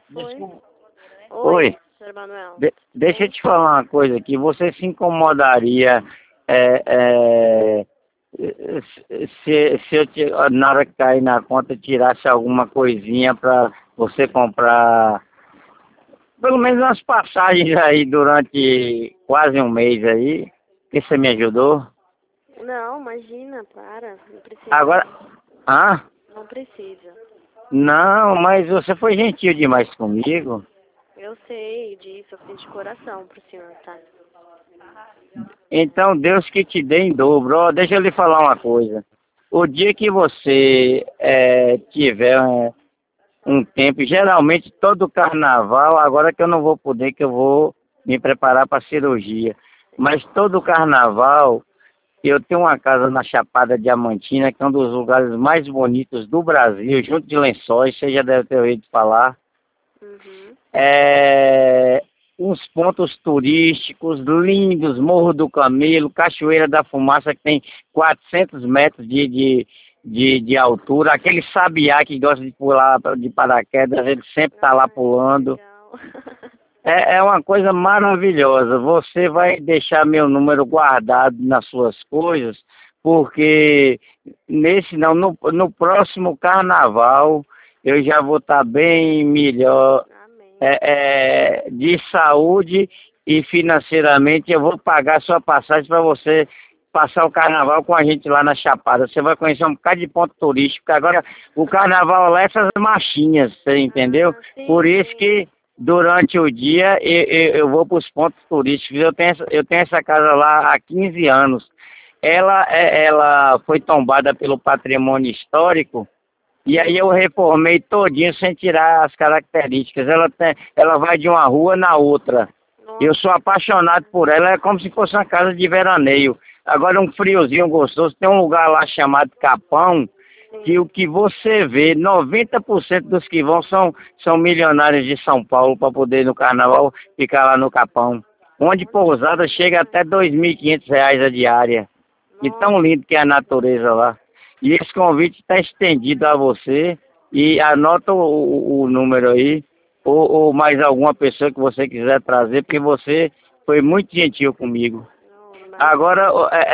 Desculpa. Oi, Oi. senhor Manuel. Deixa eu te falar uma coisa aqui. Você se incomodaria é, é, se eu na hora que cair na conta tirasse alguma coisinha para você comprar pelo menos umas passagens aí durante quase um mês aí, que você me ajudou? Não, imagina, para. Não precisa. Agora, ah, Não precisa. não, mas você foi gentil demais comigo. Eu sei disso, eu fiz de coração pro senhor, tá? Então Deus que te dê em dobro. Ó, deixa eu lhe falar uma coisa. O dia que você tiver um tempo, geralmente todo carnaval, agora que eu não vou poder, que eu vou me preparar para cirurgia, mas todo carnaval eu tenho uma casa na Chapada Diamantina, que é um dos lugares mais bonitos do Brasil, junto de Lençóis, você já deve ter ouvido falar. Uhum. Uns pontos turísticos lindos, Morro do Camelo, Cachoeira da Fumaça, que tem 400 metros de altura. Aquele sabiá que gosta de pular de paraquedas, ele sempre está lá pulando. Legal. É uma coisa maravilhosa. Você vai deixar meu número guardado nas suas coisas, porque no próximo carnaval eu já vou estar bem melhor Amém. de saúde e financeiramente. Eu vou pagar sua passagem para você passar o carnaval com a gente lá na Chapada. Você vai conhecer um bocado de ponto turístico, porque agora o carnaval lá é essas marchinhas, você entendeu? Sim, Por isso sim. que durante o dia eu vou para os pontos turísticos. Eu tenho essa casa lá há 15 anos. Ela foi tombada pelo patrimônio histórico e aí eu reformei todinho sem tirar as características. Ela vai de uma rua na outra. Eu sou apaixonado por ela, é como se fosse uma casa de veraneio. Agora um friozinho gostoso, tem um lugar lá chamado Capão, que o que você vê, 90% dos que vão são milionários de São Paulo para poder ir no carnaval ficar lá no Capão. Onde pousada chega até R$ 2.500 a diária. E tão lindo que é a natureza lá. E esse convite está estendido a você. E anota o número aí, ou mais alguma pessoa que você quiser trazer, porque você foi muito gentil comigo. Agora,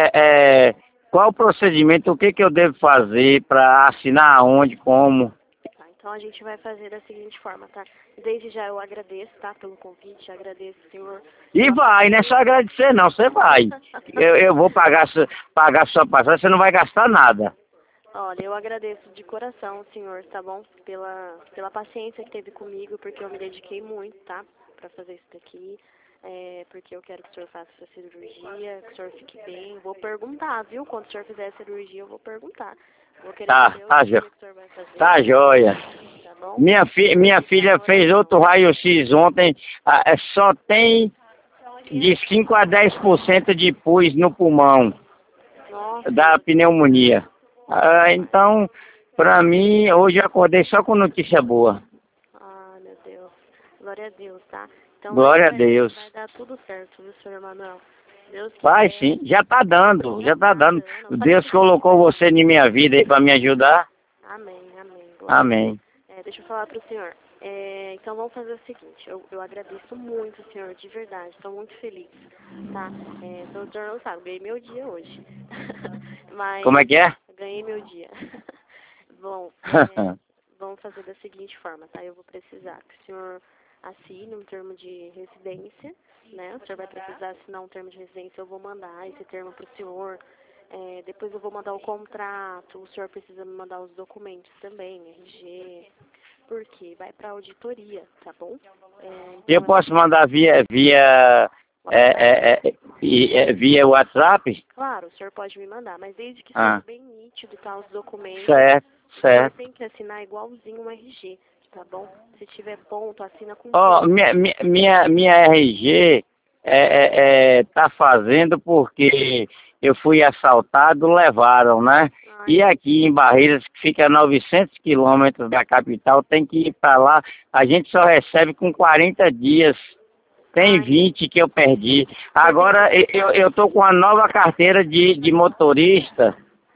qual o procedimento, o que eu devo fazer para assinar aonde, como? Tá, então a gente vai fazer da seguinte forma, tá? Desde já eu agradeço, tá, pelo convite, agradeço, senhor. E vai, não é só agradecer não, você vai. Eu vou pagar sua passagem, você não vai gastar nada. Olha, eu agradeço de coração, senhor, tá bom? Pela paciência que teve comigo, porque eu me dediquei muito, tá? Pra fazer isso daqui. Porque eu quero que o senhor faça essa cirurgia, que o senhor fique bem. Vou perguntar, viu? Quando o senhor fizer a cirurgia, eu vou perguntar. Vou querer saber o dia que o senhor vai fazer. Tá joia. Tá bom? Minha filha fez outro raio-x ontem, só tem de 5 a 10% de pus no pulmão Nossa. da pneumonia. Então, pra mim, hoje eu acordei só com notícia boa. Ah, meu Deus. Glória a Deus, tá? Então Glória a Deus. vai dar tudo certo, viu, senhor Manuel? Deus Vai quiser. sim, já tá dando. Dando. Deus colocou você em minha vida aí pra me ajudar. Amém, amém. Glória Amém. a Deus. Deixa eu falar pro senhor. Então vamos fazer o seguinte, eu agradeço muito, senhor, de verdade, estou muito feliz, tá? O senhor não sabe, ganhei meu dia hoje. Mas, Como é que é? ganhei meu dia. Bom, vamos fazer da seguinte forma, tá? Eu vou precisar que o senhor assine um termo de residência, né? O senhor vai precisar assinar um termo de residência, eu vou mandar esse termo pro senhor. Depois eu vou mandar o contrato, o senhor precisa me mandar os documentos também, RG, porque vai para auditoria, tá bom? Eu posso mandar via WhatsApp? Claro, o senhor pode me mandar, mas desde que seja bem nítido, tá, os documentos. Certo. O senhor tem que assinar igualzinho um RG, tá bom? Se tiver ponto, assina com ponto. Minha RG tá fazendo porque eu fui assaltado, levaram, né? E aqui em Barreiras, que fica a 900 quilômetros da capital, tem que ir para lá. A gente só recebe com 40 dias. Tem 20 que eu perdi. Agora eu tô com a nova carteira de motorista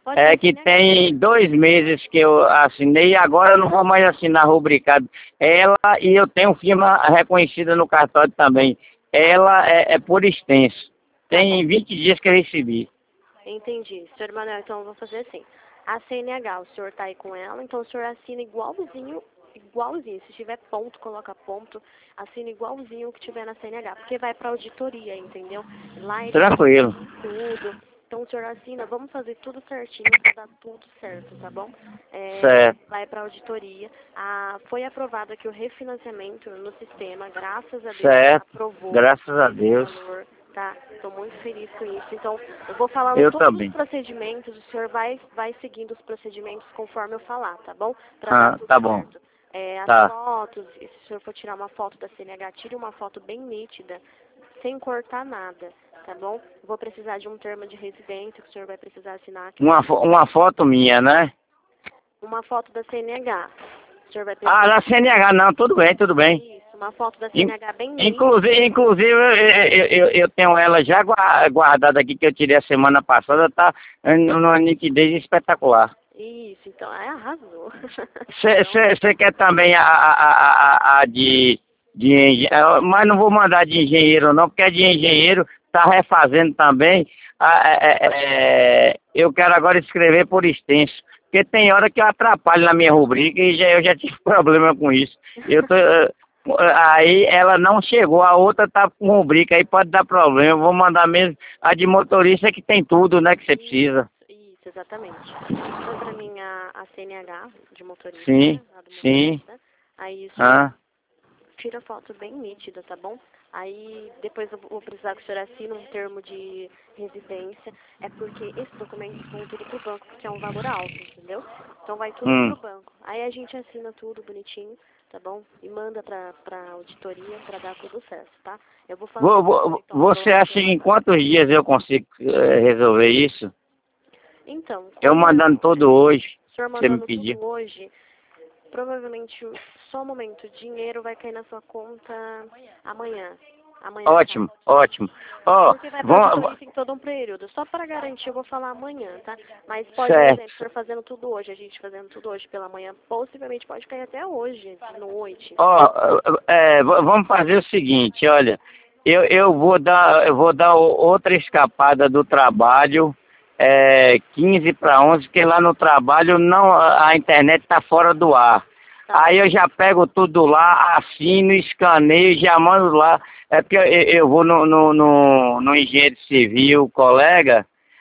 Pode É ser que CNH. tem 2 meses que eu assinei e agora eu não vou mais assinar rubricado. Ela e eu tenho firma reconhecida no cartório também. Ela é por extenso. Tá bom. Tem 20 dias que eu recebi. Entendi. Senhor Manuel, então eu vou fazer assim. A CNH, o senhor tá aí com ela, então o senhor assina igualzinho. Se tiver ponto, coloca ponto. Assina igualzinho o que tiver na CNH. Porque vai pra auditoria, entendeu? Lá eles Tranquilo. fazem tudo. Então o senhor assina, vamos fazer tudo certinho pra dar tudo certo, tá bom? Certo. Vai pra auditoria. Foi aprovado aqui o refinanciamento no sistema, graças a Deus, Certo. aprovou Graças a esse Deus. valor. Tá, estou muito feliz com isso. Então, eu vou falando Eu todos os também. procedimentos, o senhor vai seguindo os procedimentos conforme eu falar, tá bom? Pra dar Ah, tudo tá bom. certo. As Tá. fotos, e se o senhor for tirar uma foto da CNH, tire uma foto bem nítida, sem cortar nada, tá bom? Vou precisar de um termo de residência que o senhor vai precisar assinar aqui. Uma foto minha, né? Uma foto da CNH. O senhor vai Ah, precisar. na CNH não, tudo bem, tudo bem. Isso, uma foto da CNH bem nítida. Inclusive eu tenho ela já guardada aqui, que eu tirei a semana passada, tá numa nitidez espetacular. Isso, então, arrasou. Você quer também a de engenheiro, mas não vou mandar de engenheiro não, porque a de engenheiro tá refazendo também. Eu quero agora escrever por extenso, porque tem hora que eu atrapalho na minha rubrica e eu já tive problema com isso. Aí ela não chegou, a outra tá com rubrica, aí pode dar problema. Eu vou mandar mesmo a de motorista que tem tudo, né, que você precisa. Isso, exatamente. Manda pra mim a CNH de motorista, Sim, né? A do sim. motorista. Aí isso Ah, tira foto bem nítida, tá bom? Aí depois eu vou precisar que o senhor assine um termo de residência. É porque esses documentos vão tudo pro banco, porque é um valor alto, entendeu? Então vai tudo pro banco. Aí a gente assina tudo bonitinho, tá bom? E manda pra auditoria pra dar tudo certo, tá? Eu vou falar então, Você acha que em quantos dias eu consigo resolver isso? Então, Eu mandando tudo hoje, o senhor você me mandando pediu. tudo hoje, provavelmente só um momento, o dinheiro vai cair na sua conta amanhã. Amanhã, Ótimo, ótimo. Ó, porque vai pra auditoria em todo um período. Só para garantir, eu vou falar amanhã, tá? Mas pode, por exemplo, o senhor fazendo tudo hoje, a gente fazendo tudo hoje pela manhã, possivelmente pode cair até hoje, de noite. Ó, vamos fazer o seguinte, olha, eu vou dar outra escapada do trabalho, 15 para 11, porque lá no trabalho não, a internet está fora do ar. Tá. Aí eu já pego tudo lá, assino, escaneio, já mando lá. É porque eu vou no engenheiro civil, colega,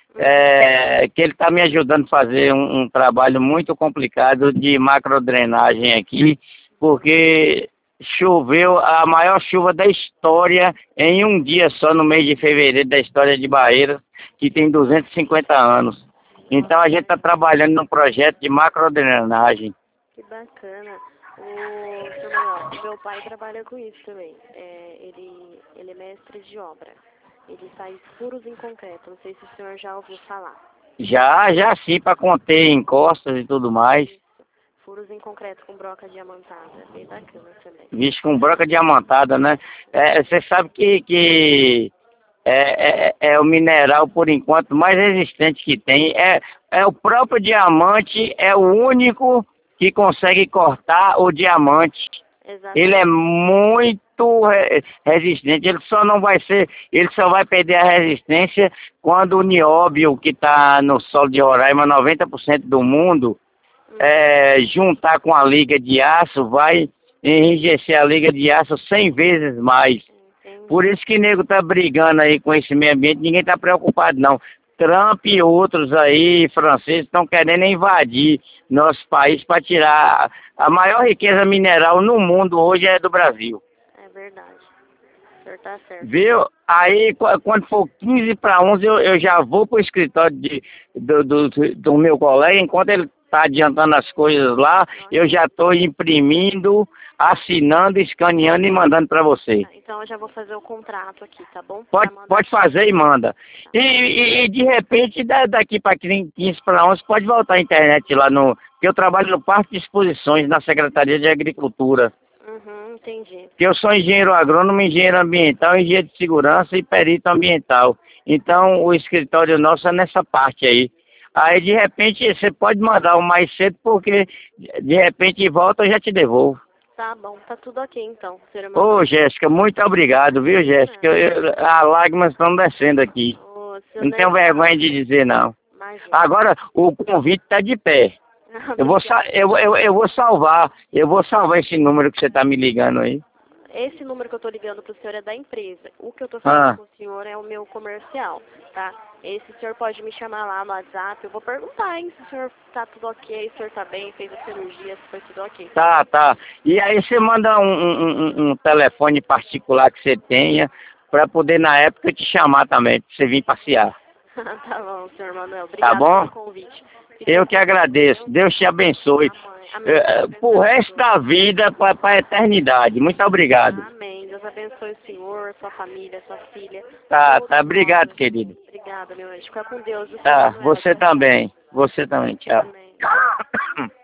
que ele está me ajudando a fazer um trabalho muito complicado de macrodrenagem aqui, porque choveu a maior chuva da história em um dia só, no mês de fevereiro, da história de Barreiras, que tem 250 anos. Então a gente está trabalhando num projeto de macrodrenagem. Que bacana. Seu Manuel, meu pai trabalha com isso também. Ele é mestre de obra. Ele faz furos em concreto. Não sei se o senhor já ouviu falar. Já sim, para conter encostas e tudo mais. Furos em concreto com broca diamantada. Bem bacana também. Vixe, com broca diamantada, né? Você sabe que é o mineral, por enquanto, mais resistente que tem. O próprio diamante, é o único que consegue cortar o diamante. Exatamente. Ele é muito resistente. Ele só vai perder a resistência quando o nióbio, que está no solo de Roraima, 90% do mundo, juntar com a liga de aço, vai enrijecer a liga de aço 100 vezes mais. Entendi. Por isso que o nego tá brigando aí com esse meio ambiente, ninguém tá preocupado não. Trump e outros aí, franceses, estão querendo invadir nosso país para tirar a maior riqueza mineral no mundo hoje é do Brasil. É verdade. O senhor tá certo. Viu? Aí, quando for 15 para 11, eu já vou pro escritório do meu colega, enquanto ele tá adiantando as coisas lá, eu já tô imprimindo, assinando, escaneando e mandando para você. Então eu já vou fazer o contrato aqui, tá bom? Pode fazer e manda. E de repente, daqui para 15 para 11, pode voltar a internet lá no... Porque eu trabalho no Parque de Exposições, na Secretaria de Agricultura. Entendi. Que eu sou engenheiro agrônomo, engenheiro ambiental, engenheiro de segurança e perito ambiental. Então, o escritório nosso é nessa parte aí. Aí de repente você pode mandar o mais cedo, porque de repente volta eu já te devolvo. Tá bom, tá tudo ok então, senhor Ô, Emanuel. Jéssica, muito obrigado, viu, Jéssica? As lágrimas estão descendo aqui. Ô, Não tenho vergonha de dizer, não. Imagina. Agora, o convite está de pé. Eu vou salvar esse número que você está me ligando aí. Esse número que eu tô ligando pro senhor é da empresa. O que eu tô falando com o senhor é o meu comercial, tá? Esse senhor pode me chamar lá no WhatsApp. Eu vou perguntar, hein, se o senhor tá tudo ok, se o senhor tá bem, fez a cirurgia, se foi tudo ok. Tá. E aí você manda um telefone particular que você tenha, para poder na época te chamar também, pra você vir passear. Tá bom, senhor Manuel. Tá Obrigado bom? pelo convite. Eu que agradeço. Deus te abençoe. Pro resto da vida, para a eternidade. Muito obrigado. Amém. Deus abençoe o senhor, sua família, sua filha. Tá. Obrigado, querido. Obrigada, meu anjo. Fica com Deus. Tá, você também. Tchau. Amém.